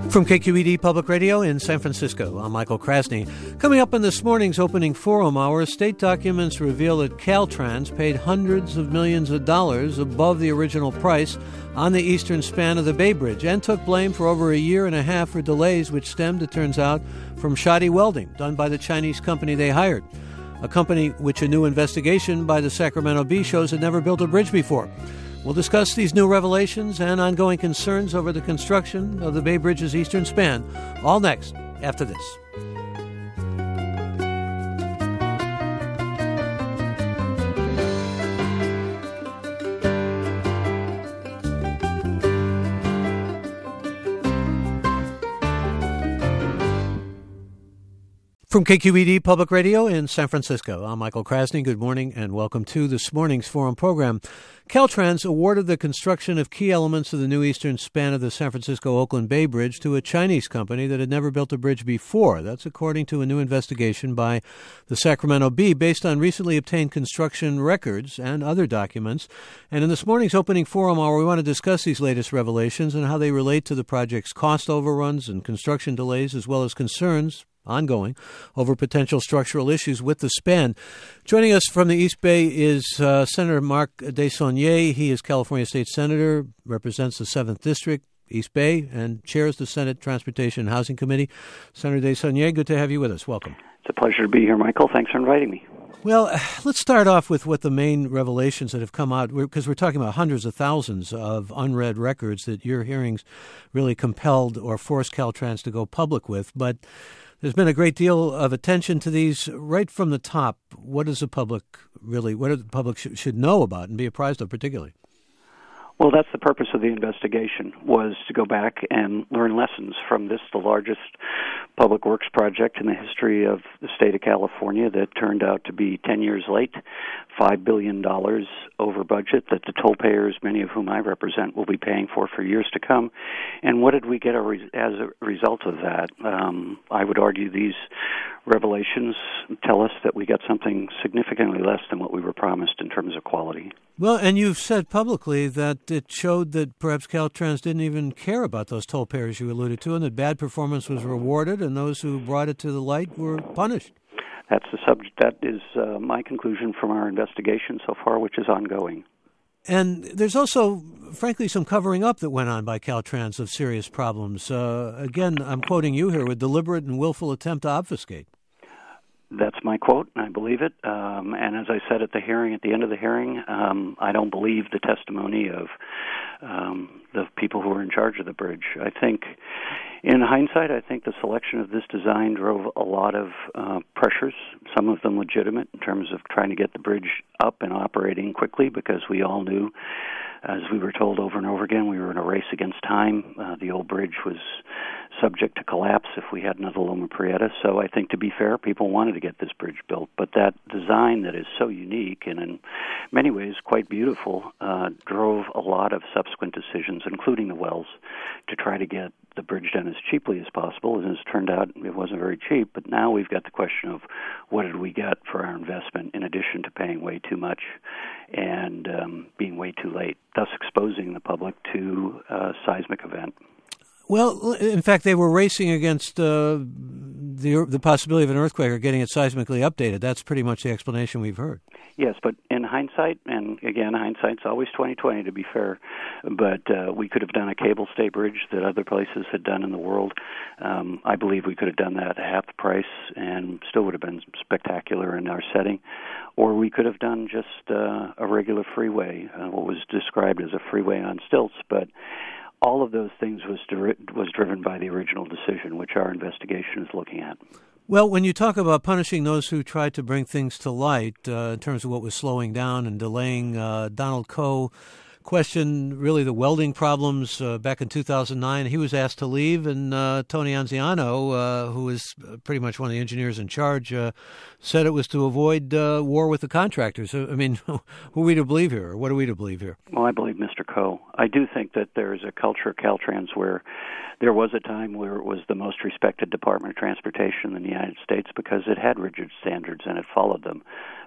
From KQED Public Radio in San Francisco, I'm Michael Krasny. Coming up in this morning's opening forum hour, state documents reveal that Caltrans paid hundreds of millions of dollars above the original price on the eastern span of the Bay Bridge and took blame for over a year and a half for delays which stemmed, it turns out, from shoddy welding done by the Chinese company they hired, a company which a new investigation by the Sacramento Bee shows had never built a bridge before. We'll discuss these new revelations and ongoing concerns over the construction of the Bay Bridge's eastern span, all next after this. From KQED Public Radio in San Francisco, I'm Michael Krasny. Good morning and welcome to this morning's Forum program. Caltrans awarded the construction of key elements of the new eastern span of the San Francisco-Oakland Bay Bridge to a Chinese company that had never built a bridge before. That's according to a new investigation by the Sacramento Bee based on recently obtained construction records and other documents. And in this morning's opening forum hour, we want to discuss these latest revelations and how they relate to the project's cost overruns and construction delays, as well as concerns ongoing over potential structural issues with the span. Joining us from the East Bay is Senator Marc DeSaulnier. He is California State Senator, represents the 7th District, East Bay, and chairs the Senate Transportation and Housing Committee. Senator DeSaulnier, good to have you with us. Welcome. It's a pleasure to be here, Michael. Thanks for inviting me. Well, let's start off with what the main revelations that have come out, because we're talking about hundreds of thousands of unread records that your hearings really compelled or forced Caltrans to go public with. But there's been a great deal of attention to these right from the top. What does the public should know about and be apprised of particularly? Well, that's the purpose of the investigation, was to go back and learn lessons from this, the largest public works project in the history of the state of California that turned out to be 10 years late, $5 billion over budget that the toll payers, many of whom I represent, will be paying for years to come. And what did we get as a result of that? I would argue these revelations tell us that we got something significantly less than what we were promised in terms of quality. Well, and you've said publicly that it showed that perhaps Caltrans didn't even care about those toll payers you alluded to, and that bad performance was rewarded and those who brought it to the light were punished. That's the subject. That is my conclusion from our investigation so far, which is ongoing. And there's also, frankly, some covering up that went on by Caltrans of serious problems. Again, I'm quoting you here, with deliberate and willful attempt to obfuscate. That's my quote, and I believe it. And as I said at the end of the hearing, I don't believe the testimony of the people who were in charge of the bridge. I think, in hindsight, I think the selection of this design drove a lot of pressures, some of them legitimate in terms of trying to get the bridge up and operating quickly, because we all knew, as we were told over and over again, we were in a race against time. The old bridge was subject to collapse if we had another Loma Prieta. So I think, to be fair, people wanted to get this bridge built. But that design that is so unique and in many ways quite beautiful drove a lot of subsequent decisions, including the wells, to try to get the bridge done as cheaply as possible. And as it turned out, it wasn't very cheap. But now we've got the question of what did we get for our investment, in addition to paying way too much and being way too late, thus exposing the public to a seismic event. Well, in fact, they were racing against the possibility of an earthquake or getting it seismically updated. That's pretty much the explanation we've heard. Yes, but in hindsight, and again, hindsight's always 20/20 to be fair, but we could have done a cable stay bridge that other places had done in the world. I believe we could have done that at half the price and still would have been spectacular in our setting. Or we could have done just a regular freeway, what was described as a freeway on stilts, but all of those things was driven by the original decision, which our investigation is looking at. Well, when you talk about punishing those who tried to bring things to light in terms of what was slowing down and delaying, Donald Coe questioned really the welding problems back in 2009. He was asked to leave, and Tony Anziano, who is pretty much one of the engineers in charge, said it was to avoid war with the contractors. I mean, who are we to believe here, or what are we to believe here? Well, I believe Mr. Coe. I do think that there is a culture at Caltrans where there was a time where it was the most respected Department of Transportation in the United States because it had rigid standards and it followed them.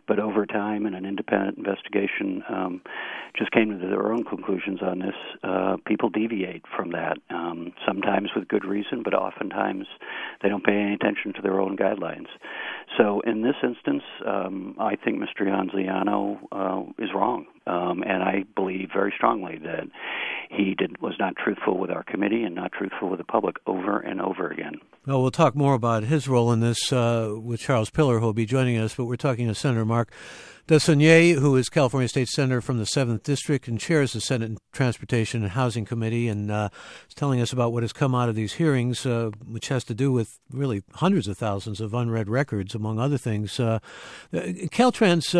But over time, and an independent investigation just came to their own conclusions on this. People deviate from that, sometimes with good reason, but oftentimes they don't pay any attention to their own guidelines. So in this instance, I think Mr. Ianziano is wrong, and I believe very strongly that he was not truthful with our committee and not truthful with the public over and over again. Well, we'll talk more about his role in this with Charles Pillar, who will be joining us, but we're talking to Senator Mark DeSaulnier, who is California State Senator from the 7th District and chairs the Senate Transportation and Housing Committee, and is telling us about what has come out of these hearings, which has to do with really hundreds of thousands of unread records, among other things. Caltrans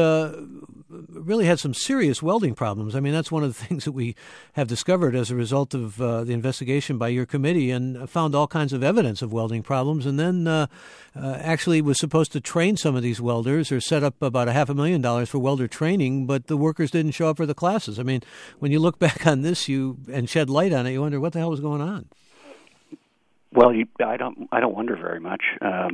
really had some serious welding problems. I mean, that's one of the things that we have discovered as a result of the investigation by your committee, and found all kinds of evidence of welding problems, and then actually was supposed to train some of these welders, or set up about $500,000 for welder training, but the workers didn't show up for the classes. I mean, when you look back on this and shed light on it, you wonder what the hell was going on. Well, I don't wonder very much.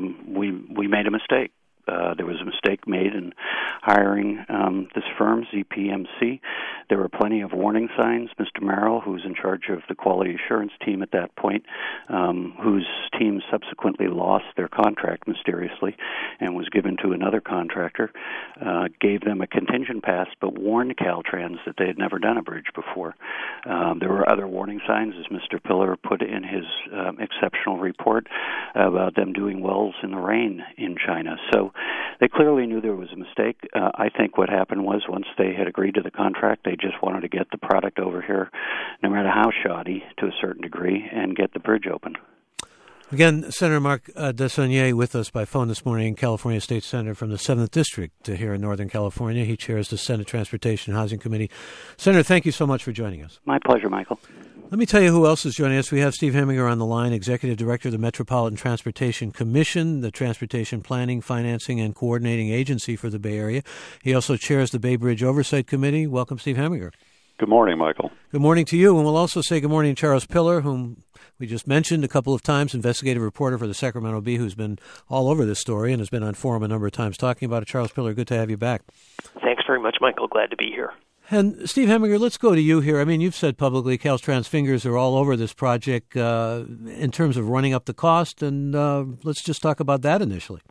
We made a mistake. There was a mistake made in hiring this firm, ZPMC. There were plenty of warning signs. Mr. Merrill, who was in charge of the quality assurance team at that point, whose team subsequently lost their contract mysteriously and was given to another contractor, gave them a contingent pass but warned Caltrans that they had never done a bridge before. There were other warning signs, as Mr. Pillar put in his exceptional report, about them doing wells in the rain in China. So they clearly knew there was a mistake. I think what happened was, once they had agreed to the contract, they just wanted to get the product over here, no matter how shoddy, to a certain degree, and get the bridge open. Again, Senator Mark DeSaulnier with us by phone this morning, California State Senator from the 7th District here in Northern California. He chairs the Senate Transportation and Housing Committee. Senator, thank you so much for joining us. My pleasure, Michael. Let me tell you who else is joining us. We have Steve Heminger on the line, Executive Director of the Metropolitan Transportation Commission, the transportation planning, financing, and coordinating agency for the Bay Area. He also chairs the Bay Bridge Oversight Committee. Welcome, Steve Heminger. Good morning, Michael. Good morning to you. And we'll also say good morning to Charles Pillar, whom we just mentioned a couple of times, investigative reporter for the Sacramento Bee, who's been all over this story and has been on forum a number of times talking about it. Charles Pillar, good to have you back. Thanks very much, Michael. Glad to be here. And Steve Heminger, let's go to you here. I mean, you've said publicly Caltrans fingers are all over this project in terms of running up the cost, and let's just talk about that initially.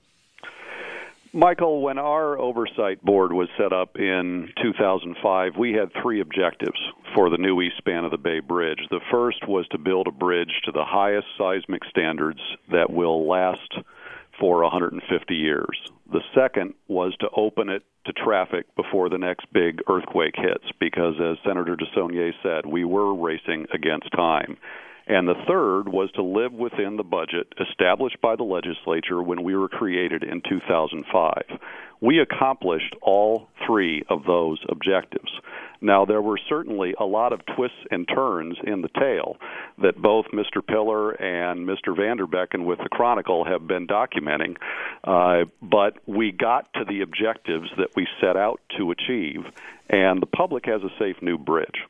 Michael, when our oversight board was set up in 2005, we had three objectives for the new east span of the Bay Bridge. The first was to build a bridge to the highest seismic standards that will last for 150 years. The second was to open it to traffic before the next big earthquake hits, because as Senator DeSaulnier said, we were racing against time. And the third was to live within the budget established by the legislature when we were created in 2005. We accomplished all three of those objectives. Now, there were certainly a lot of twists and turns in the tale that both Mr. Pillar and Mr. Vanderbecken with the Chronicle have been documenting, but we got to the objectives that we set out to achieve, and the public has a safe new bridge.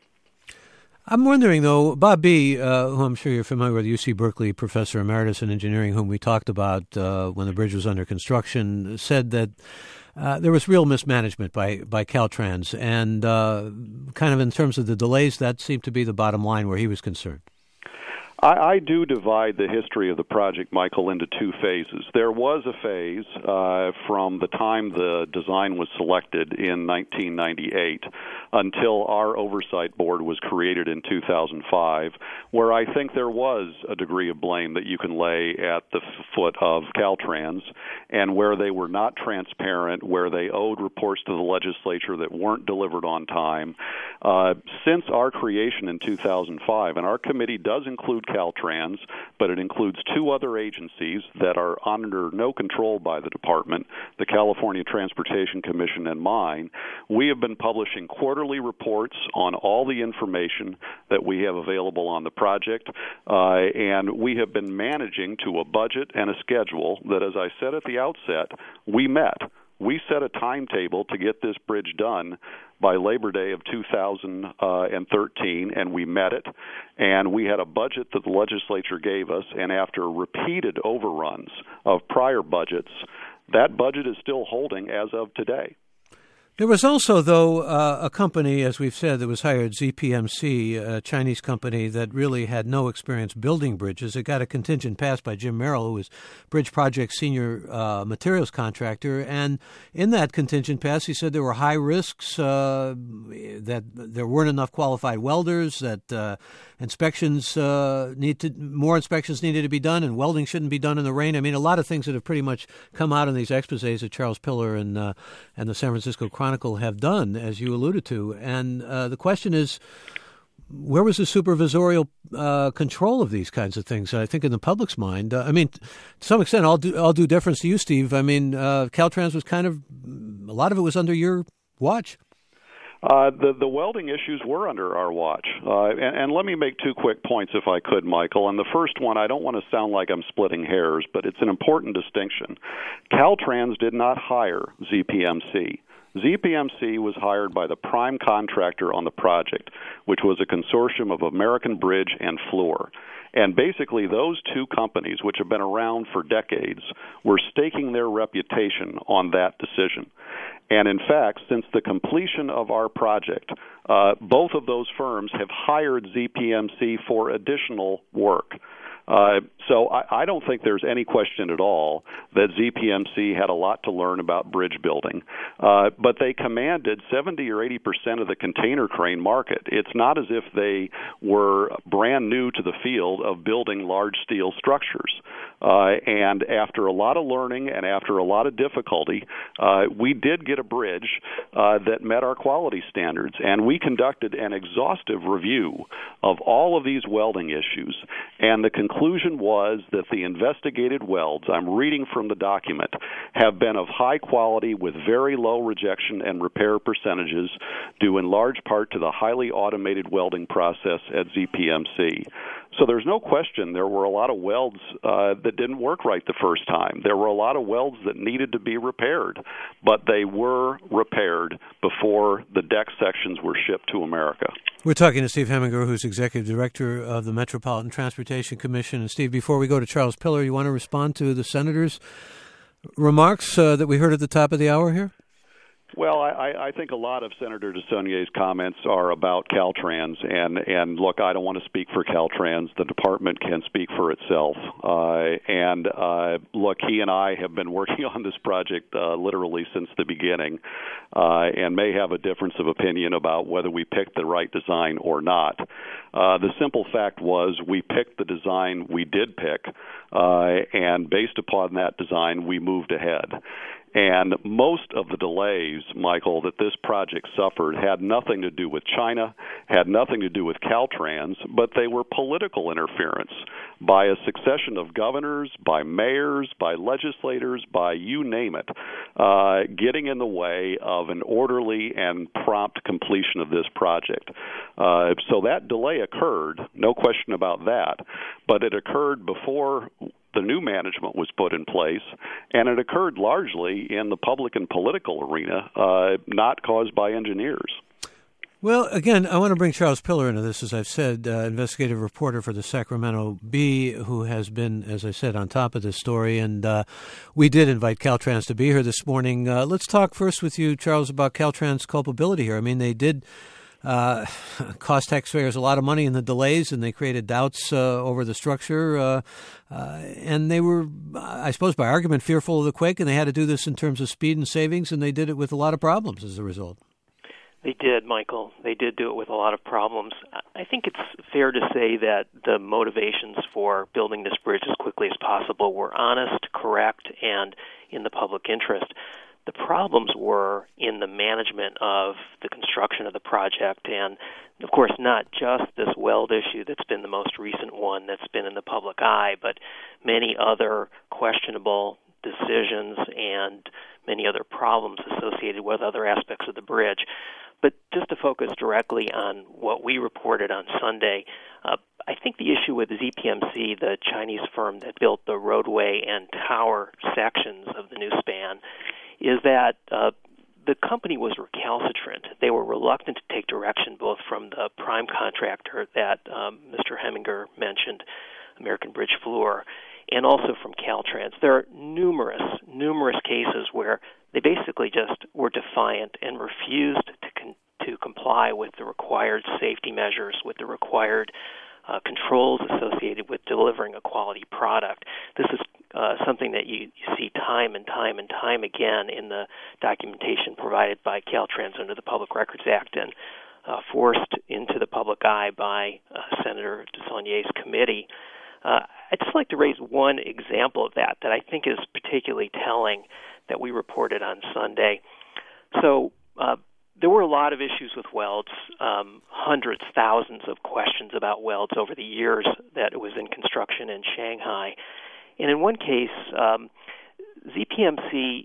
I'm wondering, though, Bob Bee, who I'm sure you're familiar with, UC Berkeley professor emeritus in engineering, whom we talked about when the bridge was under construction, said that there was real mismanagement by Caltrans, and kind of in terms of the delays, that seemed to be the bottom line where he was concerned. I do divide the history of the project, Michael, into two phases. There was a phase from the time the design was selected in 1998 until our oversight board was created in 2005, where I think there was a degree of blame that you can lay at the foot of Caltrans, and where they were not transparent, where they owed reports to the legislature that weren't delivered on time. Since our creation in 2005, and our committee does include Caltrans, but it includes two other agencies that are under no control by the department, the California Transportation Commission and mine. We have been publishing quarterly reports on all the information that we have available on the project, and we have been managing to a budget and a schedule that, as I said at the outset, we met. We set a timetable to get this bridge done by Labor Day of 2013, and we met it. And we had a budget that the legislature gave us, and after repeated overruns of prior budgets, that budget is still holding as of today. There was also, though, a company, as we've said, that was hired, ZPMC, a Chinese company that really had no experience building bridges. It got a contingent pass by Jim Merrill, who was Bridge Project's senior materials contractor. And in that contingent pass, he said there were high risks, that there weren't enough qualified welders, that more inspections needed to be done, and welding shouldn't be done in the rain. I mean, a lot of things that have pretty much come out in these exposés that Charles Pillar and the San Francisco Chronicle have done, as you alluded to. And the question is, where was the supervisorial control of these kinds of things? I think in the public's mind, I mean, to some extent, all due deference to you, Steve. I mean, Caltrans was kind of, a lot of it was under your watch. The welding issues were under our watch. And let me make two quick points, if I could, Michael. And the first one, I don't want to sound like I'm splitting hairs, but it's an important distinction. Caltrans did not hire ZPMC. ZPMC was hired by the prime contractor on the project, which was a consortium of American Bridge and Fluor. And basically, those two companies, which have been around for decades, were staking their reputation on that decision. And in fact, since the completion of our project, both of those firms have hired ZPMC for additional work. So I don't think there's any question at all that ZPMC had a lot to learn about bridge building. But they commanded 70 or 80% of the container crane market. It's not as if they were brand new to the field of building large steel structures. And after a lot of learning and after a lot of difficulty, we did get a bridge that met our quality standards. And we conducted an exhaustive review of all of these welding issues. And the conclusion was that the investigated welds, I'm reading from the document, have been of high quality with very low rejection and repair percentages, due in large part to the highly automated welding process at ZPMC. So there's no question there were a lot of welds that didn't work right the first time. There were a lot of welds that needed to be repaired, but they were repaired before the deck sections were shipped to America. We're talking to Steve Heminger, who's Executive Director of the Metropolitan Transportation Commission. And Steve, before we go to Charles Pillar, you want to respond to the Senator's remarks that we heard at the top of the hour here? Well, I think a lot of Senator DeSaulnier's comments are about Caltrans, and look, I don't want to speak for Caltrans. The department can speak for itself. Look, he and I have been working on this project literally since the beginning, and may have a difference of opinion about whether we picked the right design or not. The simple fact was we picked the design we did pick, and based upon that design, we moved ahead. And most of the delays, Michael, that this project suffered had nothing to do with China, had nothing to do with Caltrans, but they were political interference by a succession of governors, by mayors, by legislators, by you name it, getting in the way of an orderly and prompt completion of this project. So that delay occurred, no question about that, but it occurred before the new management was put in place, and it occurred largely in the public and political arena, not caused by engineers. Well, again, I want to bring Charles Pillar into this, as I've said, investigative reporter for the Sacramento Bee, who has been, as I said, on top of this story. And we did invite Caltrans to be here this morning. Let's talk first with you, Charles, about Caltrans' culpability here. I mean, they did cost taxpayers a lot of money in the delays, and they created doubts over the structure. And they were, I suppose, by argument, fearful of the quake, and they had to do this in terms of speed and savings, and they did it with a lot of problems as a result. They did, Michael. They did do it with a lot of problems. I think it's fair to say that the motivations for building this bridge as quickly as possible were honest, correct, and in the public interest. The problems were in the management of the construction of the project, and of course not just this weld issue that's been the most recent one that's been in the public eye, but many other questionable decisions and many other problems associated with other aspects of the bridge. But just to focus directly on what we reported on Sunday, I think the issue with ZPMC, the Chinese firm that built the roadway and tower sections of the new span, is that the company was recalcitrant. They were reluctant to take direction both from the prime contractor that Mr. Heminger mentioned, American Bridge Fluor, and also from Caltrans. There are numerous cases where they basically just were defiant defiant and refused to comply with the required safety measures, with the required controls associated with delivering a quality product. This is something that you see time and time and time again in the documentation provided by Caltrans under the Public Records Act and forced into the public eye by Senator DeSaulnier's committee. I'd just like to raise one example of that I think is particularly telling that we reported on Sunday. So there were a lot of issues with welds, hundreds, thousands of questions about welds over the years that it was in construction in Shanghai. And in one case, ZPMC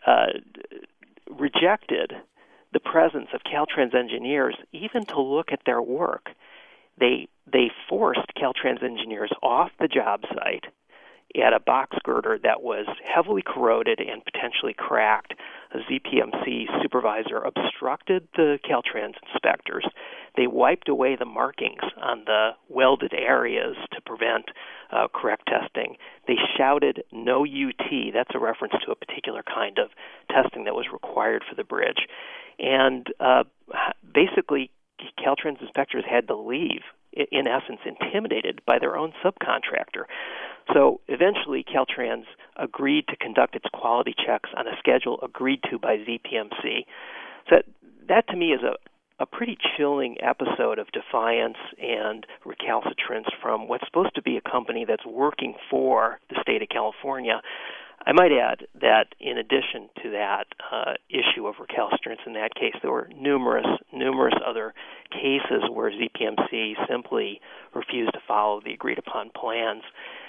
rejected the presence of Caltrans engineers even to look at their work. They forced Caltrans engineers off the job site at a box girder that was heavily corroded and potentially cracked. A ZPMC supervisor obstructed the Caltrans inspectors. They wiped away the markings on the welded areas to prevent correct testing. They shouted "No UT." That's a reference to a particular kind of testing that was required for the bridge. And basically, Caltrans inspectors had to leave, in essence, intimidated by their own subcontractor. So eventually, Caltrans agreed to conduct its quality checks on a schedule agreed to by ZPMC. So that to me is a pretty chilling episode of defiance and recalcitrance from what's supposed to be a company that's working for the state of California. I might add that in addition to that issue of recalcitrance in that case, there were numerous other cases where ZPMC simply refused to follow the agreed-upon plans,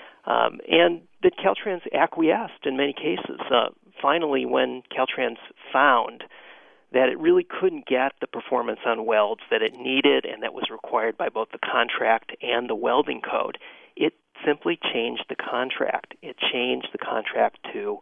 and that Caltrans acquiesced in many cases. Finally, when Caltrans found that it really couldn't get the performance on welds that it needed and that was required by both the contract and the welding code, it simply changed the contract. It changed the contract to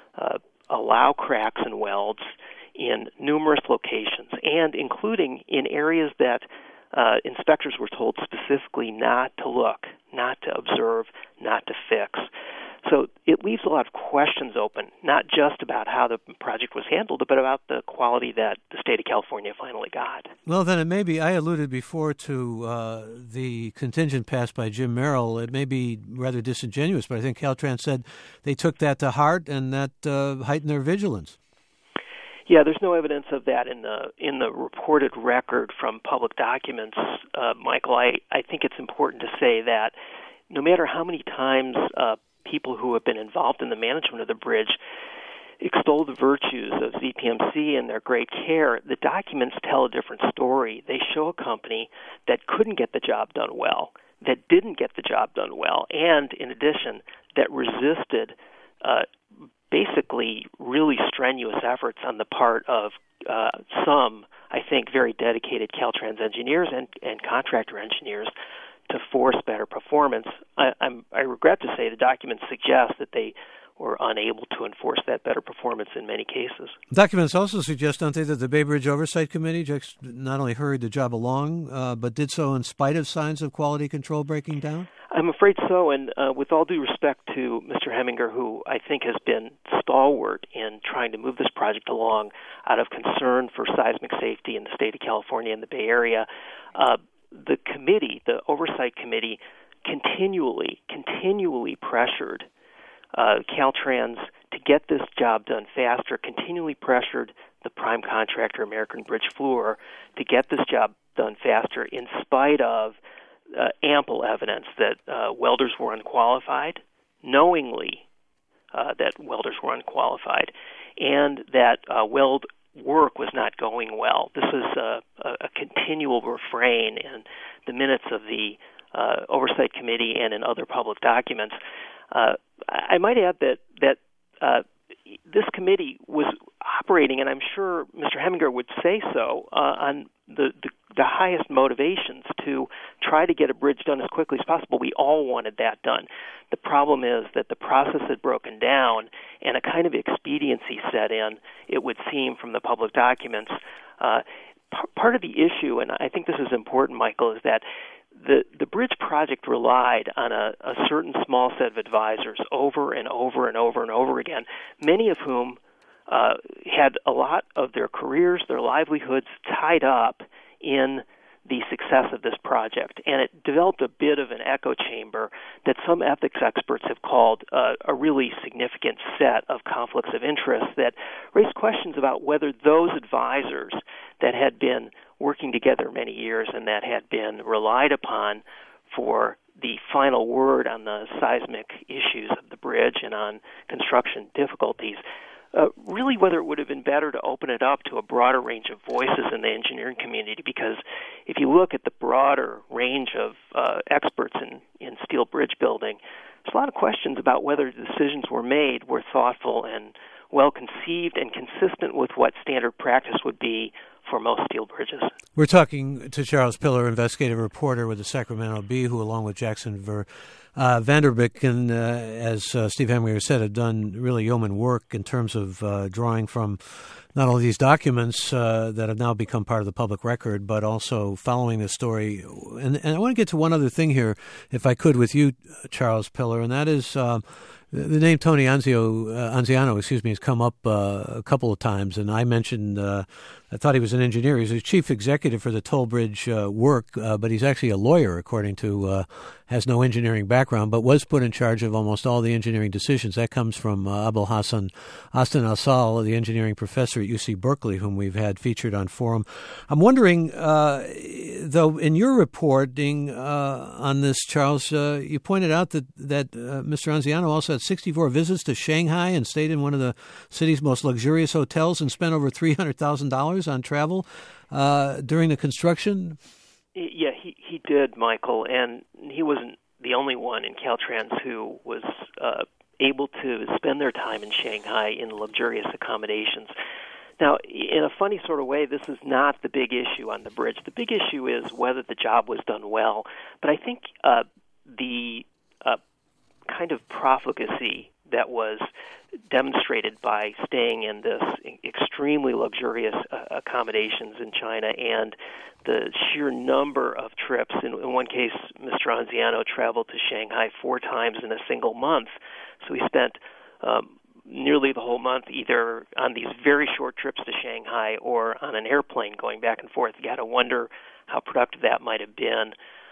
allow cracks in welds in numerous locations, and including in areas that inspectors were told specifically not to look, not to observe, not to fix. So it leaves a lot of questions open, not just about how the project was handled, but about the quality that the state of California finally got. Well, then it may be, I alluded before to the contingent passed by Jim Merrill. It may be rather disingenuous, but I think Caltrans said they took that to heart and that heightened their vigilance. Yeah, there's no evidence of that in the reported record from public documents, Michael. I think it's important to say that no matter how many times people who have been involved in the management of the bridge extol the virtues of ZPMC and their great care, the documents tell a different story. They show a company that couldn't get the job done well, that didn't get the job done well, and in addition, that resisted basically really strenuous efforts on the part of some, I think, very dedicated Caltrans engineers and contractor engineers to force better performance. I regret to say the documents suggest that they were unable to enforce that better performance in many cases. Documents also suggest, don't they, that the Bay Bridge Oversight Committee just not only hurried the job along, but did so in spite of signs of quality control breaking down? I'm afraid so, and with all due respect to Mr. Heminger, who I think has been stalwart in trying to move this project along out of concern for seismic safety in the state of California and the Bay Area, the committee, the Oversight Committee, continually pressured Caltrans to get this job done faster, continually pressured the prime contractor, American Bridge Fluor, to get this job done faster in spite of ample evidence that welders were unqualified, knowingly that welders were unqualified, and that weld work was not going well. This was a continual refrain in the minutes of the Oversight Committee and in other public documents. I might add that this committee was operating, and I'm sure Mr. Heminger would say so, on the highest motivations to try to get a bridge done as quickly as possible. We all wanted that done. The problem is that the process had broken down and a kind of expediency set in, it would seem from the public documents. Part of the issue, and I think this is important, Michael, is that the bridge project relied on a certain small set of advisors over and over and over and over again, many of whom had a lot of their careers, their livelihoods tied up in the success of this project. And it developed a bit of an echo chamber that some ethics experts have called a really significant set of conflicts of interest that raised questions about whether those advisors that had been working together many years and that had been relied upon for the final word on the seismic issues of the bridge and on construction difficulties, really whether it would have been better to open it up to a broader range of voices in the engineering community, because if you look at the broader range of experts in steel bridge building, there's a lot of questions about whether the decisions were thoughtful and well-conceived and consistent with what standard practice would be for most steel bridges. We're talking to Charles Piller, investigative reporter with the Sacramento Bee, who, along with Jackson Vanderbeek, and as Steve Heminger said, have done really yeoman work in terms of drawing from not only these documents that have now become part of the public record, but also following this story. And I want to get to one other thing here, if I could, with you, Charles Piller, and that is the name Tony Anziano, has come up a couple of times, and I mentioned I thought he was an engineer. He's a chief executive for the toll bridge work, but he's actually a lawyer, according to, has no engineering background, but was put in charge of almost all the engineering decisions. That comes from Abul Hassan Astan Asal, the engineering professor at UC Berkeley, whom we've had featured on Forum. I'm wondering, though, in your reporting on this, Charles, you pointed out that Mr. Anziano also had 64 visits to Shanghai and stayed in one of the city's most luxurious hotels and spent over $300,000 on travel during the construction. Yeah, he did, Michael, and he wasn't the only one in Caltrans who was able to spend their time in Shanghai in luxurious accommodations. Now, in a funny sort of way, this is not the big issue on the bridge. The big issue is whether the job was done well. But I think the kind of profligacy that was demonstrated by staying in this extremely luxurious accommodations in China and the sheer number of trips. In one case, Mr. Anziano traveled to Shanghai 4 times in a single month. So he spent nearly the whole month either on these very short trips to Shanghai or on an airplane going back and forth. You got to wonder how productive that might have been.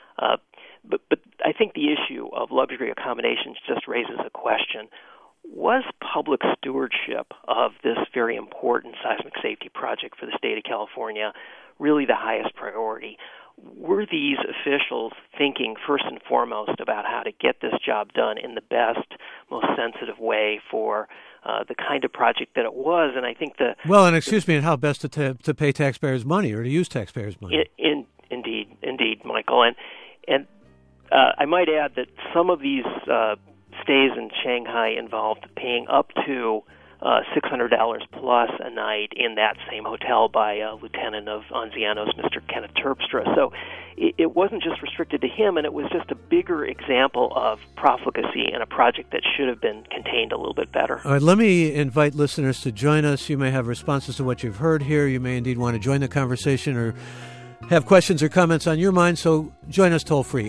But I think the issue of luxury accommodations just raises a question. Was public stewardship of this very important seismic safety project for the state of California really the highest priority? Were these officials thinking first and foremost about how to get this job done in the best, most sensitive way for the kind of project that it was? And I think and how best to pay taxpayers' money or to use taxpayers' money? Indeed, Michael, and I might add that some of these stays in Shanghai involved paying up to $600 plus a night in that same hotel by a lieutenant of Anziano's, Mr. Kenneth Terpstra. So it wasn't just restricted to him, and it was just a bigger example of profligacy in a project that should have been contained a little bit better. All right, let me invite listeners to join us. You may have responses to what you've heard here. You may indeed want to join the conversation or have questions or comments on your mind, so join us toll-free.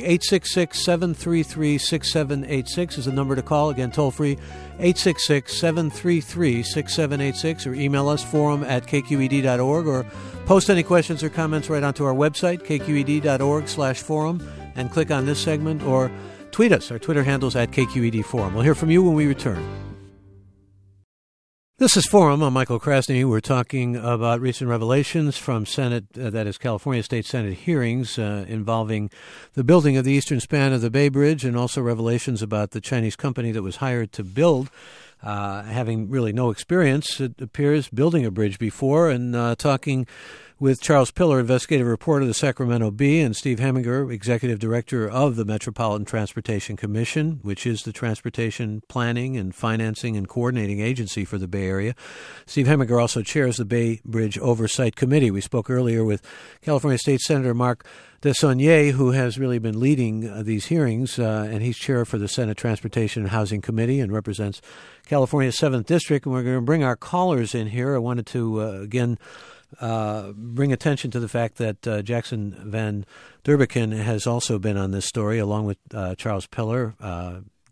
866-733-6786 is the number to call. Again, toll-free, 866-733-6786, or email us, forum@kqed.org, or post any questions or comments right onto our website, kqed.org/forum, and click on this segment, or tweet us. Our Twitter handle's @KQEDForum. We'll hear from you when we return. This is Forum. I'm Michael Krasny. We're talking about recent revelations from Senate, that is California State Senate hearings involving the building of the eastern span of the Bay Bridge, and also revelations about the Chinese company that was hired to build, having really no experience, it appears, building a bridge before, and talking with Charles Piller, investigative reporter of the Sacramento Bee, and Steve Heminger, executive director of the Metropolitan Transportation Commission, which is the transportation planning and financing and coordinating agency for the Bay Area. Steve Heminger also chairs the Bay Bridge Oversight Committee. We spoke earlier with California State Senator Mark DeSaulnier, who has really been leading these hearings, and he's chair for the Senate Transportation and Housing Committee and represents California's 7th District. And we're going to bring our callers in here. I wanted to, again, bring attention to the fact that Jackson Van Derbecken has also been on this story, along with Charles Piller.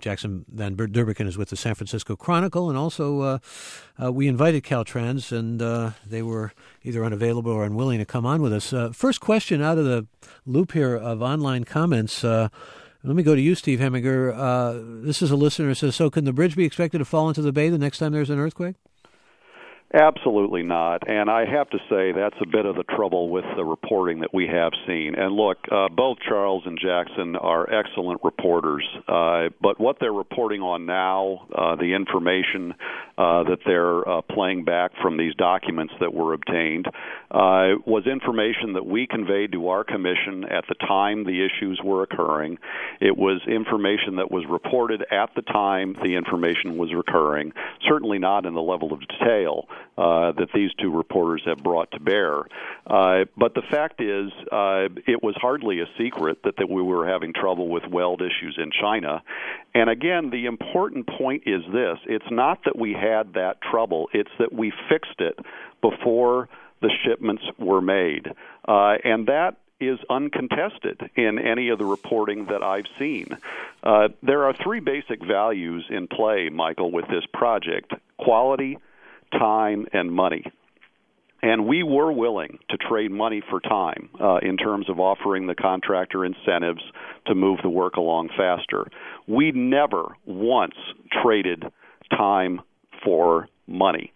Jackson Van Durbiken is with the San Francisco Chronicle, and also we invited Caltrans, and they were either unavailable or unwilling to come on with us. First question out of the loop here of online comments. Let me go to you, Steve Heminger. This is a listener who says, so can the bridge be expected to fall into the bay the next time there's an earthquake? Absolutely not. And I have to say that's a bit of the trouble with the reporting that we have seen. And look, both Charles and Jackson are excellent reporters. But what they're reporting on now, the information that they're playing back from these documents that were obtained, was information that we conveyed to our commission at the time the issues were occurring. It was information that was reported at the time the information was occurring, certainly not in the level of detail that these two reporters have brought to bear. But the fact is, it was hardly a secret that we were having trouble with weld issues in China. And again, the important point is this. It's not that we had that trouble. It's that we fixed it before the shipments were made. And that is uncontested in any of the reporting that I've seen. There are three basic values in play, Michael, with this project: quality, time, and money. And we were willing to trade money for time in terms of offering the contractor incentives to move the work along faster. We never once traded time for money,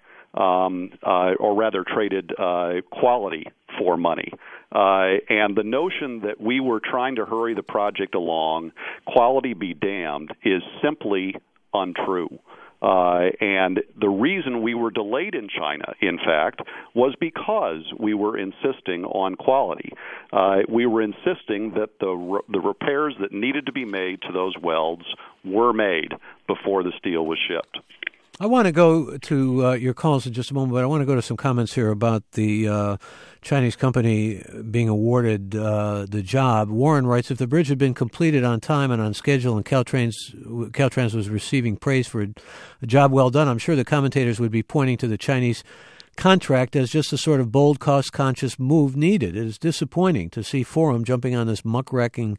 or rather traded quality for money. And the notion that we were trying to hurry the project along, quality be damned, is simply untrue. And the reason we were delayed in China, in fact, was because we were insisting on quality. We were insisting that the repairs that needed to be made to those welds were made before the steel was shipped. I want to go to your calls in just a moment, but I want to go to some comments here about the Chinese company being awarded the job. Warren writes, if the bridge had been completed on time and on schedule and Caltrans was receiving praise for a job well done, I'm sure the commentators would be pointing to the Chinese contract as just the sort of bold, cost-conscious move needed. It is disappointing to see Forum jumping on this muckraking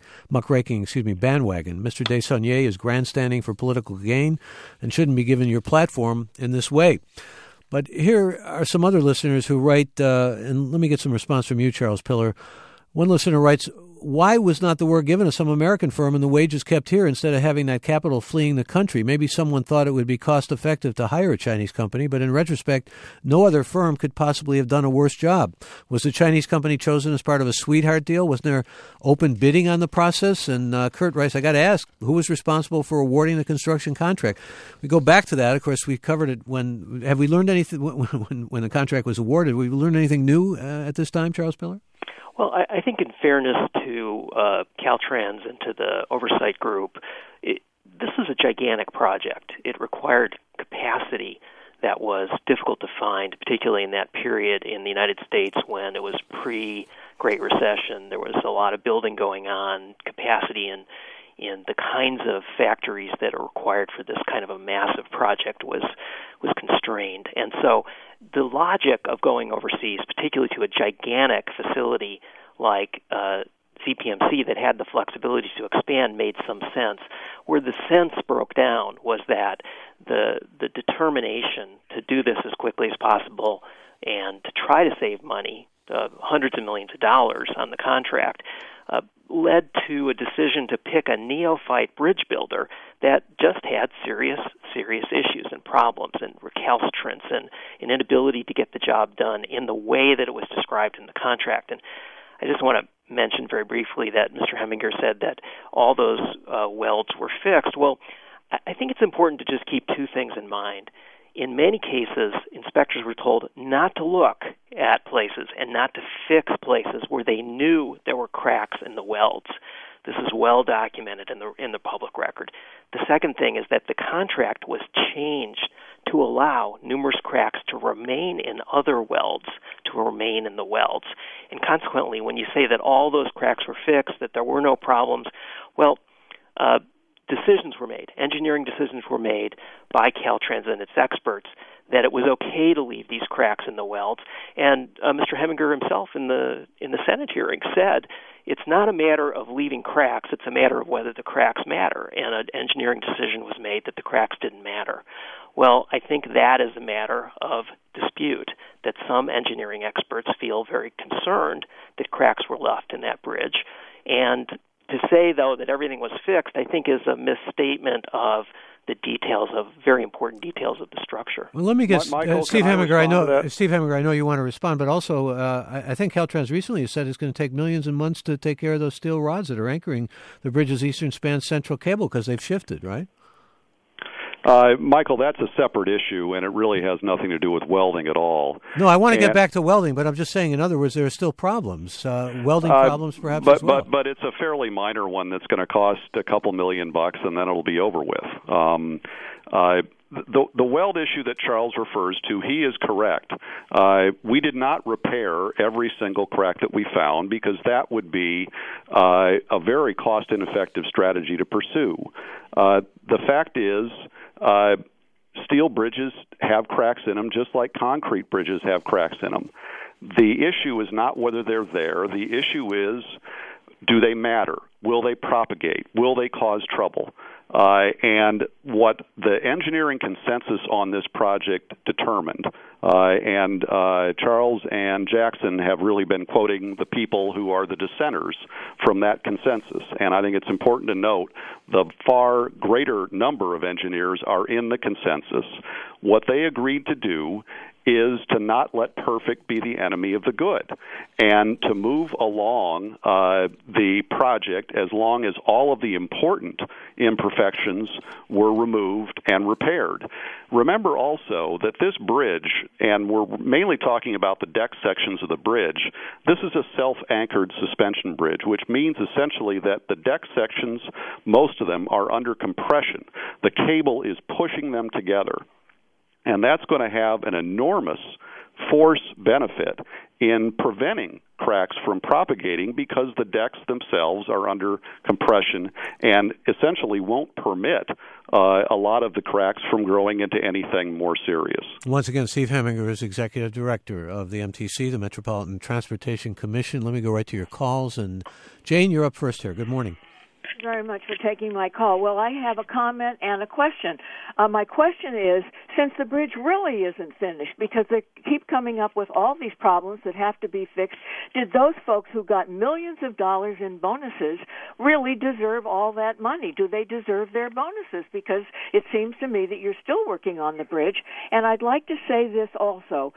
bandwagon. Mr. Desaulniers is grandstanding for political gain and shouldn't be given your platform in this way. But here are some other listeners who write, and let me get some response from you, Charles Pillar. One listener writes, why was not the work given to some American firm and the wages kept here instead of having that capital fleeing the country? Maybe someone thought it would be cost-effective to hire a Chinese company, but in retrospect, no other firm could possibly have done a worse job. Was the Chinese company chosen as part of a sweetheart deal? Wasn't there open bidding on the process? And Kurt writes, I got to ask, who was responsible for awarding the construction contract? We go back to that. Of course, we covered it have we learned anything when the contract was awarded? Have we learned anything new at this time, Charles Pillar? Well, I think in fairness to Caltrans and to the oversight group, this is a gigantic project. It required capacity that was difficult to find, particularly in that period in the United States when it was pre-Great Recession. There was a lot of building going on, capacity in the kinds of factories that are required for this kind of a massive project was constrained. And so the logic of going overseas, particularly to a gigantic facility like CPMC that had the flexibility to expand, made some sense. Where the sense broke down was that the determination to do this as quickly as possible and to try to save money, hundreds of millions of dollars on the contract, led to a decision to pick a neophyte bridge builder that just had serious issues and problems and recalcitrance and an inability to get the job done in the way that it was described in the contract. And I just want to mention very briefly that Mr. Heminger said that all those welds were fixed. Well, I think it's important to just keep two things in mind. In many cases, inspectors were told not to look at places and not to fix places where they knew there were cracks in the welds. This is well documented in the public record. The second thing is that the contract was changed to allow numerous cracks to remain in other welds, to remain in the welds. And consequently, when you say that all those cracks were fixed, that there were no problems, well, decisions were made, engineering decisions were made by Caltrans and its experts that it was okay to leave these cracks in the welds. And Mr. Heminger himself in the Senate hearing said it's not a matter of leaving cracks, it's a matter of whether the cracks matter. And an engineering decision was made that the cracks didn't matter. Well, I think that is a matter of dispute, that some engineering experts feel very concerned that cracks were left in that bridge. And to say, though, that everything was fixed, I think is a misstatement of the details of very important details of the structure. Well, let me get Steve Heminger. Steve Heminger, I know you want to respond, but also I think Caltrans recently has said it's going to take millions and months to take care of those steel rods that are anchoring the bridge's eastern span central cable because they've shifted, right? Michael, that's a separate issue, and it really has nothing to do with welding at all. No, I want to get back to welding, but I'm just saying, in other words, there are still problems, welding problems perhaps as well. But it's a fairly minor one that's going to cost a couple $1 million, and then it'll be over with. The weld issue that Charles refers to, he is correct. We did not repair every single crack that we found because that would be a very cost-ineffective strategy to pursue. The fact is, steel bridges have cracks in them just like concrete bridges have cracks in them. The issue is not whether they're there. The issue is, do they matter? Will they propagate? Will they cause trouble? And what the engineering consensus on this project determined, and Charles and Jackson have really been quoting the people who are the dissenters from that consensus. And I think it's important to note the far greater number of engineers are in the consensus. What they agreed to do is to not let perfect be the enemy of the good, and to move along the project as long as all of the important imperfections were removed and repaired. Remember also that this bridge, and we're mainly talking about the deck sections of the bridge, this is a self-anchored suspension bridge, which means essentially that the deck sections, most of them, are under compression. The cable is pushing them together. And that's going to have an enormous force benefit in preventing cracks from propagating because the decks themselves are under compression and essentially won't permit a lot of the cracks from growing into anything more serious. Once again, Steve Heminger is Executive Director of the MTC, the Metropolitan Transportation Commission. Let me go right to your calls. And Jane, you're up first here. Good morning. Thank you very much for taking my call. Well, I have a comment and a question. My question is, since the bridge really isn't finished, because they keep coming up with all these problems that have to be fixed, did those folks who got millions of dollars in bonuses really deserve all that money? Do they deserve their bonuses? Because it seems to me that you're still working on the bridge. And I'd like to say this also.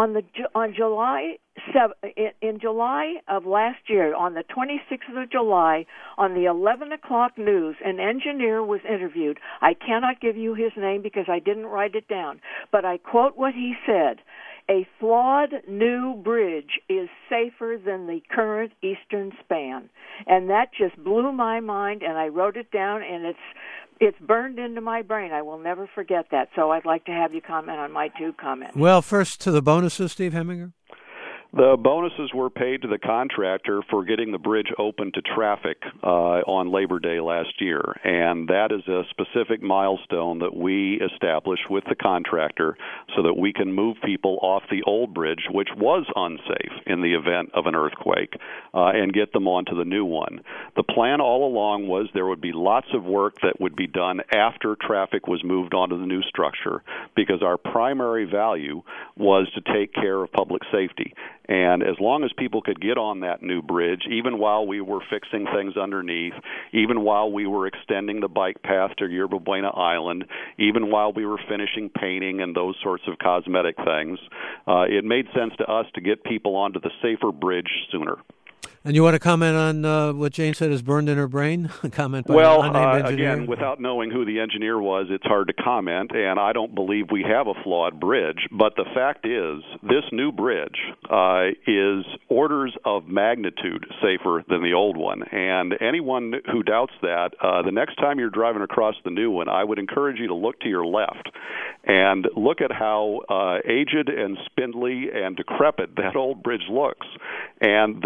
In July of last year, on the 26th of July, on the 11 o'clock news, an engineer was interviewed. I cannot give you his name because I didn't write it down, but I quote what he said. A flawed new bridge is safer than the current eastern span. And that just blew my mind, and I wrote it down, and it's burned into my brain. I will never forget that. So I'd like to have you comment on my two comments. Well, first to the bonuses, Steve Heminger. The bonuses were paid to the contractor for getting the bridge open to traffic on Labor Day last year, and that is a specific milestone that we established with the contractor so that we can move people off the old bridge, which was unsafe in the event of an earthquake, and get them onto the new one. The plan all along was there would be lots of work that would be done after traffic was moved onto the new structure, because our primary value was to take care of public safety. And as long as people could get on that new bridge, even while we were fixing things underneath, even while we were extending the bike path to Yerba Buena Island, even while we were finishing painting and those sorts of cosmetic things, it made sense to us to get people onto the safer bridge sooner. And you want to comment on what Jane said is burned in her brain? Comment by an unnamed engineer? Again, without knowing who the engineer was, it's hard to comment, and I don't believe we have a flawed bridge. But the fact is, this new bridge is orders of magnitude safer than the old one. And anyone who doubts that, the next time you're driving across the new one, I would encourage you to look to your left and look at how aged and spindly and decrepit that old bridge looks. And that's the thing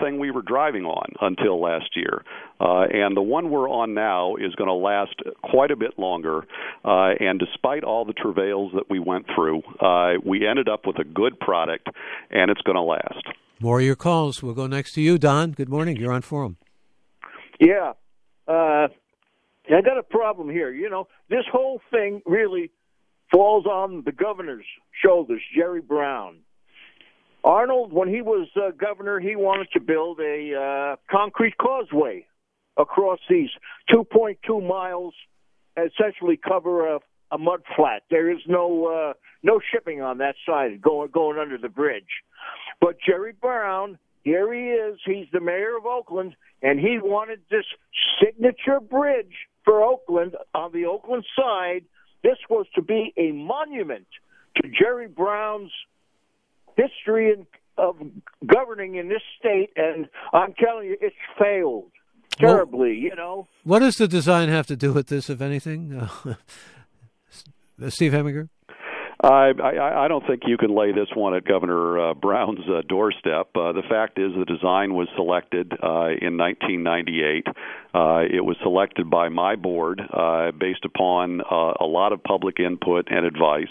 thing we were driving on until last year. And the one we're on now is going to last quite a bit longer. And despite all the travails that we went through, we ended up with a good product, and it's going to last. More of your calls. We'll go next to you, Don. Good morning. You're on Forum. Yeah. I got a problem here. You know, this whole thing really falls on the governor's shoulders, Jerry Brown. Arnold, when he was governor, he wanted to build a concrete causeway across these 2.2 miles, essentially cover a mud flat. There is no shipping on that side going under the bridge. But Jerry Brown, here he is. He's the mayor of Oakland, and he wanted this signature bridge for Oakland on the Oakland side. This was to be a monument to Jerry Brown's history of governing in this state, and I'm telling you, it's failed terribly, you know. What does the design have to do with this, if anything? Steve Heminger? I don't think you can lay this one at Governor Brown's doorstep. The fact is the design was selected in 1998. It was selected by my board based upon a lot of public input and advice.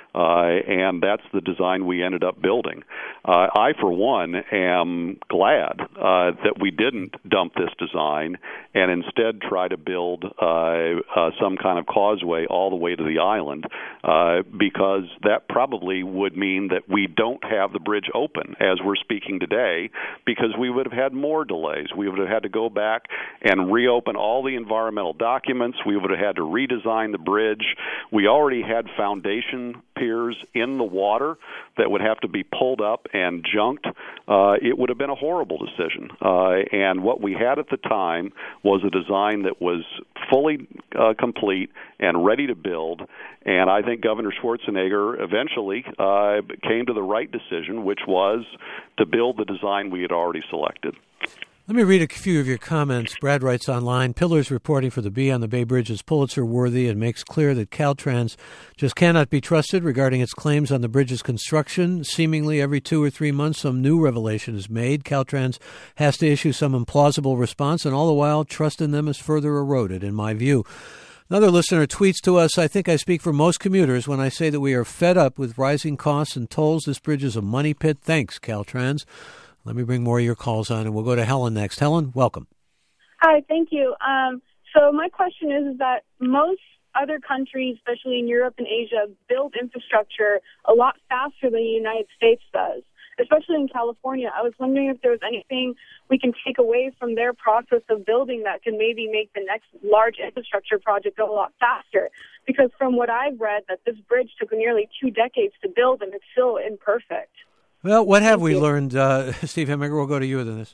And that's the design we ended up building. I, for one, am glad that we didn't dump this design and instead try to build some kind of causeway all the way to the island, because that probably would mean that we don't have the bridge open as we're speaking today, because we would have had more delays. We would have had to go back and reopen all the environmental documents. We would have had to redesign the bridge. We already had foundation piers in the water that would have to be pulled up and junked. It would have been a horrible decision. And what we had at the time was a design that was fully complete and ready to build. And I think Governor Schwarzenegger eventually came to the right decision, which was to build the design we had already selected. Let me read a few of your comments. Brad writes online, Pillars reporting for the Bee on the Bay Bridge is Pulitzer-worthy and makes clear that Caltrans just cannot be trusted regarding its claims on the bridge's construction. Seemingly every 2 or 3 months, some new revelation is made. Caltrans has to issue some implausible response, and all the while, trust in them is further eroded, in my view. Another listener tweets to us, I think I speak for most commuters when I say that we are fed up with rising costs and tolls. This bridge is a money pit. Thanks, Caltrans. Let me bring more of your calls on, and we'll go to Helen next. Helen, welcome. Hi, thank you. So my question is that most other countries, especially in Europe and Asia, build infrastructure a lot faster than the United States does, especially in California. I was wondering if there was anything we can take away from their process of building that can maybe make the next large infrastructure project go a lot faster. Because from what I've read, that this bridge took nearly 2 decades to build, and it's still imperfect. Well, what have we learned, Steve Heminger? We'll go to you with this.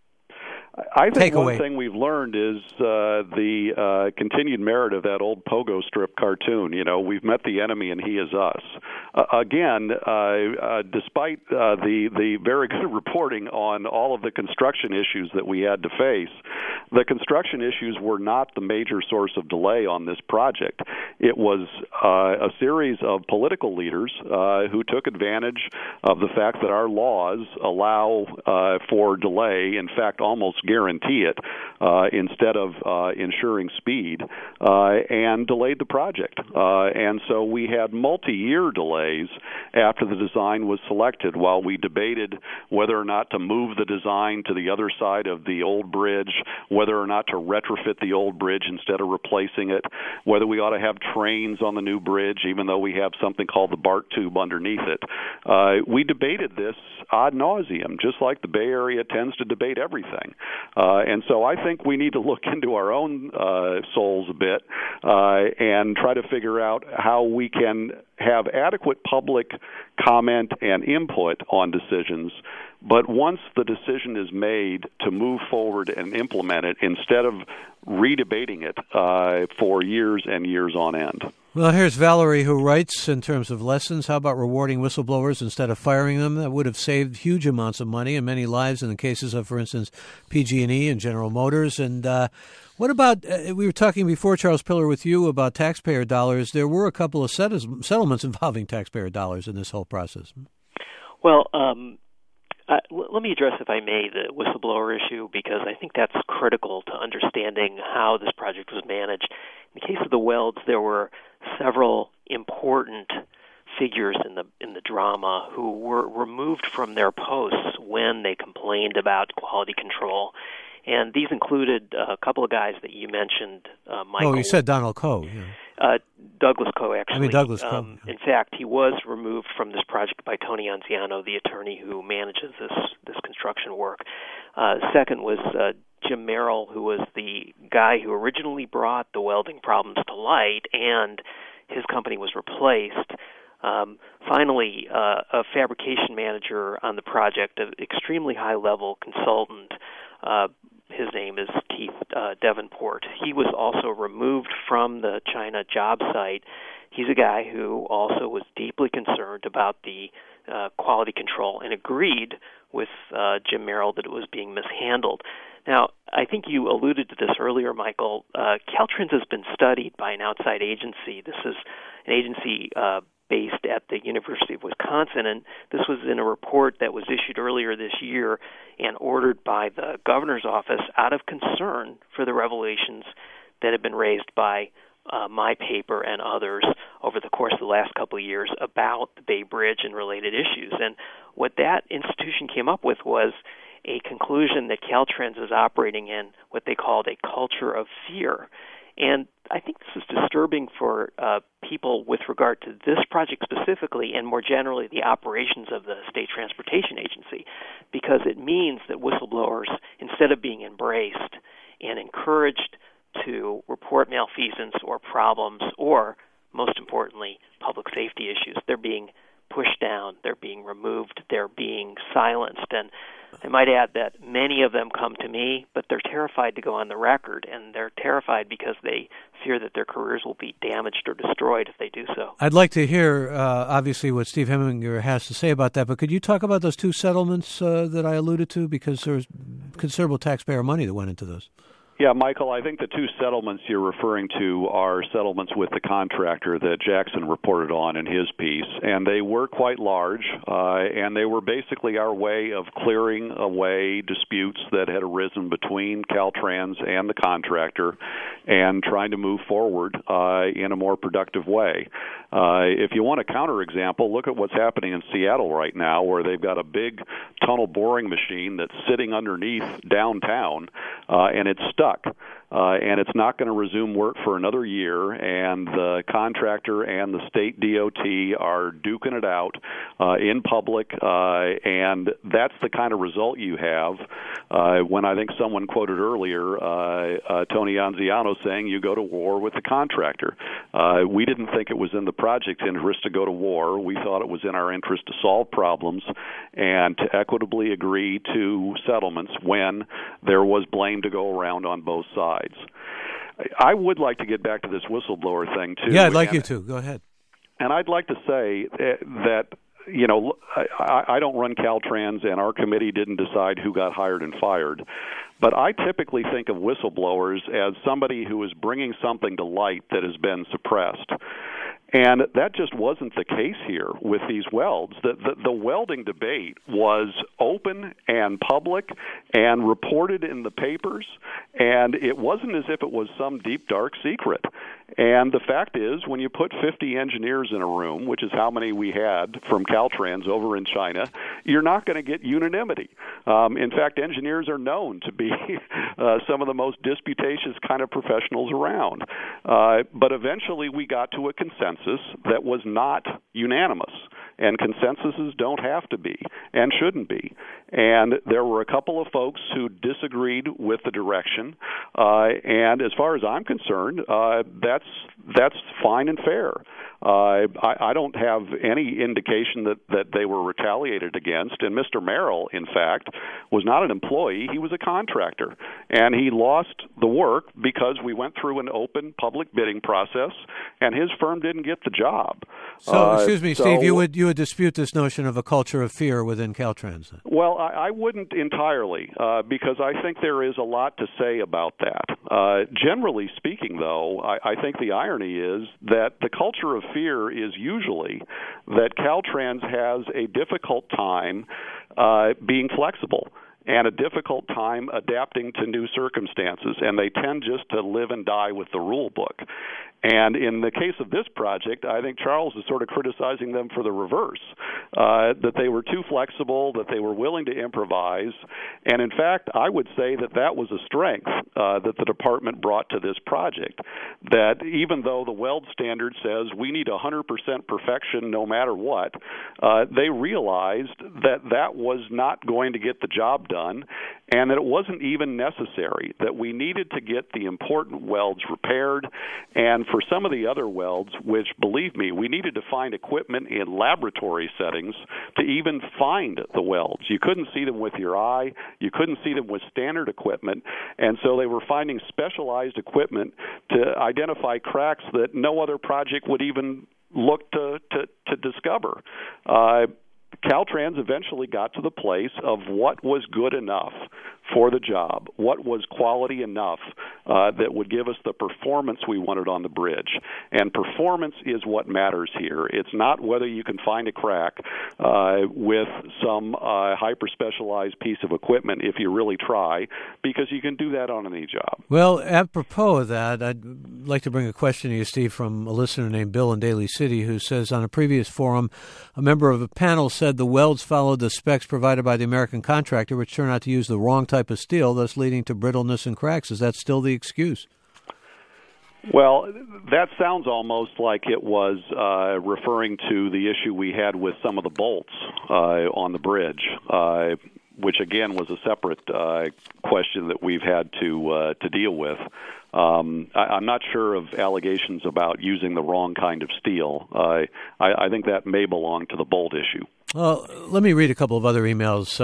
I think one thing we've learned is the continued merit of that old pogo strip cartoon. You know, we've met the enemy and he is us. Again, despite the very good reporting on all of the construction issues that we had to face, the construction issues were not the major source of delay on this project. It was a series of political leaders who took advantage of the fact that our laws allow for delay, in fact, almost guarantee it, instead of ensuring speed, and delayed the project. And so we had multi-year delays after the design was selected while we debated whether or not to move the design to the other side of the old bridge, whether or not to retrofit the old bridge instead of replacing it, whether we ought to have trains on the new bridge even though we have something called the BART tube underneath it. We debated this ad nauseum, just like the Bay Area tends to debate everything. And so I think we need to look into our own souls a bit and try to figure out how we can have adequate public comment and input on decisions. But once the decision is made to move forward and implement it, instead of redebating it for years and years on end. Well, here's Valerie who writes, in terms of lessons, how about rewarding whistleblowers instead of firing them? That would have saved huge amounts of money and many lives in the cases of, for instance, PG&E and General Motors. And what about, we were talking before, Charles Pillar, with you about taxpayer dollars. There were a couple of settlements involving taxpayer dollars in this whole process. Well, Let me address, if I may, the whistleblower issue, because I think that's critical to understanding how this project was managed. In the case of the Welds, there were several important figures in the drama who were removed from their posts when they complained about quality control. And these included a couple of guys that you mentioned, Michael. Oh, you said Donald Coe. Yeah. Douglas Coe, actually. I mean, Douglas Coe. In fact, he was removed from this project by Tony Anziano, the attorney who manages this construction work. Second was Jim Merrill, who was the guy who originally brought the welding problems to light, and his company was replaced. Finally, a fabrication manager on the project, an extremely high-level consultant, his name is Keith Davenport. He was also removed from the China job site. He's a guy who also was deeply concerned about the quality control and agreed with Jim Merrill that it was being mishandled. Now, I think you alluded to this earlier, Michael. Caltrans has been studied by an outside agency. This is an agency based at the University of Wisconsin, and this was in a report that was issued earlier this year and ordered by the governor's office out of concern for the revelations that have been raised by my paper and others over the course of the last couple of years about the Bay Bridge and related issues. And what that institution came up with was a conclusion that Caltrans is operating in what they called a culture of fear. And I think this is disturbing for people with regard to this project specifically and more generally the operations of the State Transportation Agency, because it means that whistleblowers, instead of being embraced and encouraged to report malfeasance or problems or, most importantly, public safety issues, they're being pushed down, they're being removed, they're being silenced. And I might add that many of them come to me, but they're terrified to go on the record, and they're terrified because they fear that their careers will be damaged or destroyed if they do so. I'd like to hear, obviously, what Steve Heminger has to say about that, but could you talk about those two settlements that I alluded to? Because there's considerable taxpayer money that went into those. Yeah, Michael, I think the two settlements you're referring to are settlements with the contractor that Jackson reported on in his piece, and they were quite large, and they were basically our way of clearing away disputes that had arisen between Caltrans and the contractor and trying to move forward in a more productive way. If you want a counterexample, look at what's happening in Seattle right now, where they've got a big tunnel boring machine that's sitting underneath downtown, and it's stuck. And it's not going to resume work for another year, and the contractor and the state DOT are duking it out in public, and that's the kind of result you have when I think someone quoted earlier Tony Anziano saying you go to war with the contractor. We didn't think it was in the project's interest to go to war. We thought it was in our interest to solve problems and to equitably agree to settlements when there was blame to go around on both sides. I would like to get back to this whistleblower thing, too. Yeah, I'd like you to. Go ahead. And I'd like to say that, you know, I don't run Caltrans, and our committee didn't decide who got hired and fired. But I typically think of whistleblowers as somebody who is bringing something to light that has been suppressed. And that just wasn't the case here with these welds. The welding debate was open and public and reported in the papers, and it wasn't as if it was some deep, dark secret. And the fact is, when you put 50 engineers in a room, which is how many we had from Caltrans over in China, you're not going to get unanimity. In fact, engineers are known to be some of the most disputatious kind of professionals around. But eventually we got to a consensus that was not unanimous. And consensuses don't have to be and shouldn't be. And there were a couple of folks who disagreed with the direction. And as far as I'm concerned, that's fine and fair. I don't have any indication that they were retaliated against. And Mr. Merrill, in fact, was not an employee. He was a contractor. And he lost the work because we went through an open public bidding process, and his firm didn't get the job. So, excuse me, Steve, you would dispute this notion of a culture of fear within Caltrans? Well, I wouldn't entirely, because I think there is a lot to say about that. Generally speaking, though, I think the irony is that the culture of fear is usually that Caltrans has a difficult time being flexible and a difficult time adapting to new circumstances, and they tend just to live and die with the rule book. And in the case of this project, I think Charles is sort of criticizing them for the reverse, that they were too flexible, that they were willing to improvise. And in fact, I would say that that was a strength that the department brought to this project, that even though the weld standard says we need 100% perfection no matter what, they realized that that was not going to get the job done and that it wasn't even necessary, that we needed to get the important welds repaired. And for some of the other welds, which, believe me, we needed to find equipment in laboratory settings to even find the welds. You couldn't see them with your eye. You couldn't see them with standard equipment. And so they were finding specialized equipment to identify cracks that no other project would even look to discover. Caltrans eventually got to the place of what was good enough for the job, what was quality enough that would give us the performance we wanted on the bridge. And performance is what matters here. It's not whether you can find a crack with some hyper-specialized piece of equipment if you really try, because you can do that on any job. Well, apropos of that, I'd like to bring a question to you, Steve, from a listener named Bill in Daly City, who says on a previous forum, a member of the panel said the welds followed the specs provided by the American contractor, which turned out to use the wrong type of steel, thus leading to brittleness and cracks. Is that still the excuse? Well, that sounds almost like it was referring to the issue we had with some of the bolts on the bridge, which again was a separate question that we've had to deal with. I'm not sure of allegations about using the wrong kind of steel. I think that may belong to the bolt issue. Well, let me read a couple of other emails.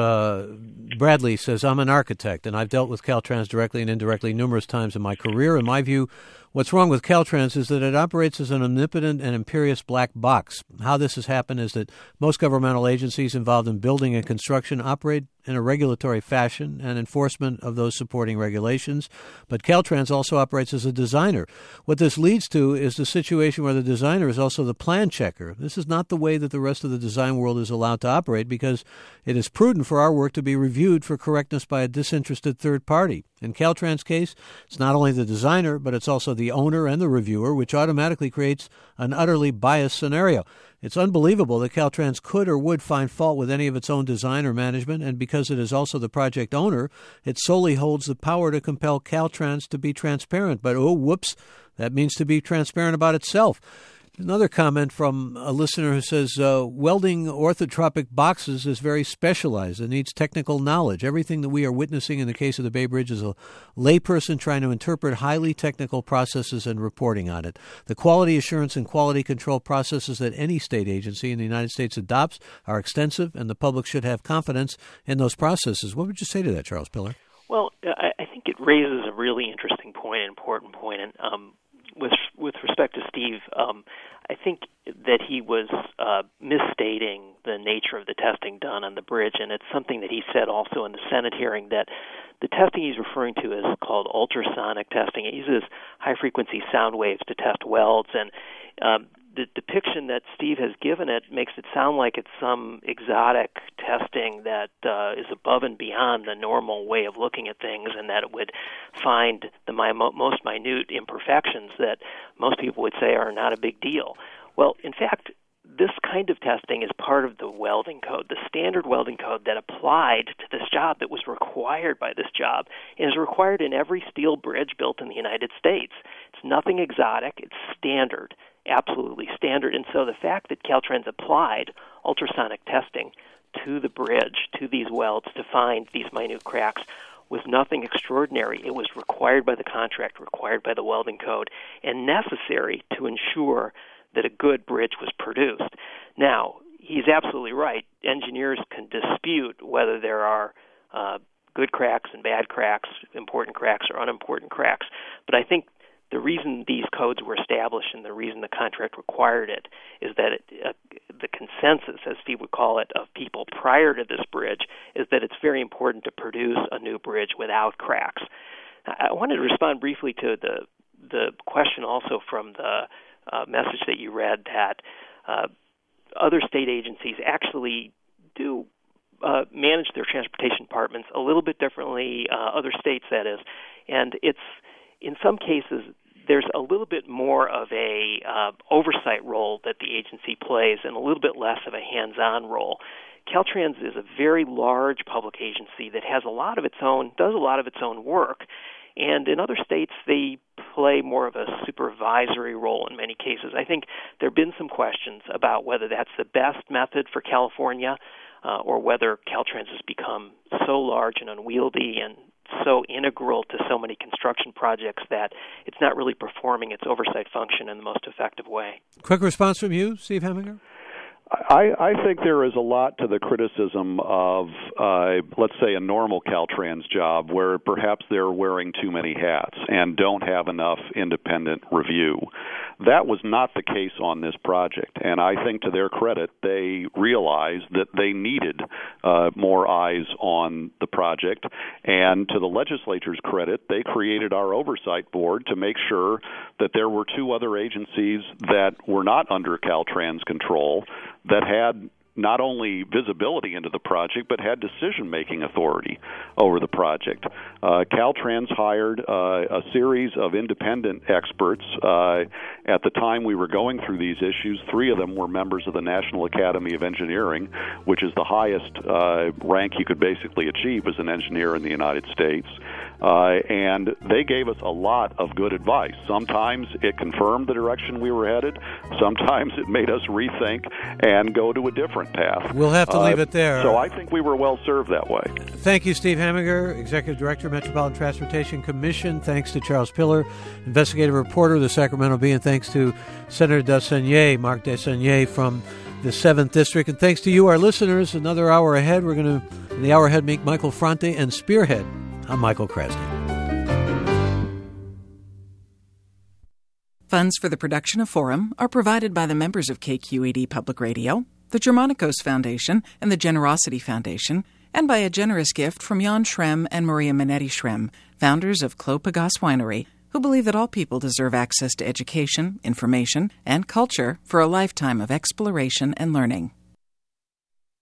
Bradley says, I'm an architect, and I've dealt with Caltrans directly and indirectly numerous times in my career. In my view, what's wrong with Caltrans is that it operates as an omnipotent and imperious black box. How this has happened is that most governmental agencies involved in building and construction operate in a regulatory fashion and enforcement of those supporting regulations, but Caltrans also operates as a designer. What this leads to is the situation where the designer is also the plan checker. This is not the way that the rest of the design world is allowed to operate, because it is prudent for our work to be reviewed for correctness by a disinterested third party. In Caltrans' case, it's not only the designer, but it's also the owner and the reviewer, which automatically creates an utterly biased scenario. It's unbelievable that Caltrans could or would find fault with any of its own design or management, and because it is also the project owner, it solely holds the power to compel Caltrans to be transparent. But, oh, whoops, that means to be transparent about itself. Another comment from a listener who says, welding orthotropic boxes is very specialized. It needs technical knowledge. Everything that we are witnessing in the case of the Bay Bridge is a layperson trying to interpret highly technical processes and reporting on it. The quality assurance and quality control processes that any state agency in the United States adopts are extensive, and the public should have confidence in those processes. What would you say to that, Charles Pillar? Well, I think it raises a really interesting point, an important point, and with respect to Steve, I think that he was misstating the nature of the testing done on the bridge, and it's something that he said also in the Senate hearing, that the testing he's referring to is called ultrasonic testing. It uses high-frequency sound waves to test welds, and the depiction that Steve has given it makes it sound like it's some exotic testing that is above and beyond the normal way of looking at things, and that it would find the most minute imperfections that most people would say are not a big deal. Well, in fact, this kind of testing is part of the welding code, the standard welding code that applied to this job, that was required by this job, and is required in every steel bridge built in the United States. It's nothing exotic. It's standard, absolutely standard. And so the fact that Caltrans applied ultrasonic testing to the bridge, to these welds, to find these minute cracks, was nothing extraordinary. It was required by the contract, required by the welding code, and necessary to ensure that a good bridge was produced. Now, he's absolutely right. Engineers can dispute whether there are good cracks and bad cracks, important cracks or unimportant cracks. But I think the reason these codes were established and the reason the contract required it is that the consensus, as Steve would call it, of people prior to this bridge is that it's very important to produce a new bridge without cracks. I wanted to respond briefly to the question also from the message that you read, that other state agencies actually do manage their transportation departments a little bit differently, other states that is, and it's in some cases there's a little bit more of a oversight role that the agency plays and a little bit less of a hands-on role. Caltrans is a very large public agency that has does a lot of its own work, and in other states they play more of a supervisory role in many cases. I think there have been some questions about whether that's the best method for California or whether Caltrans has become so large and unwieldy and so integral to so many construction projects that it's not really performing its oversight function in the most effective way. Quick response from you, Steve Heminger? I think there is a lot to the criticism of, let's say, a normal Caltrans job where perhaps they're wearing too many hats and don't have enough independent review. That was not the case on this project, and I think to their credit, they realized that they needed more eyes on the project, and to the legislature's credit, they created our oversight board to make sure that there were two other agencies that were not under Caltrans control that had not only visibility into the project, but had decision-making authority over the project. Caltrans hired a series of independent experts. At the time we were going through these issues, 3 of them were members of the National Academy of Engineering, which is the highest rank you could basically achieve as an engineer in the United States. And they gave us a lot of good advice. Sometimes it confirmed the direction we were headed. Sometimes it made us rethink and go to a different path. We'll have to leave it there. So I think we were well served that way. Thank you, Steve Heminger, Executive Director, Metropolitan Transportation Commission. Thanks to Charles Pillar, investigative reporter of the Sacramento Bee, and thanks to Senator Marc Desaigniers from the 7th District. And thanks to you, our listeners. Another hour ahead. We're going to, in the hour ahead, meet Michael Franti and Spearhead. I'm Michael Krasny. Funds for the production of Forum are provided by the members of KQED Public Radio, the Germanicos Foundation, and the Generosity Foundation, and by a generous gift from Jan Schrem and Maria Minetti Schrem, founders of Clos Pegase Winery, who believe that all people deserve access to education, information, and culture for a lifetime of exploration and learning.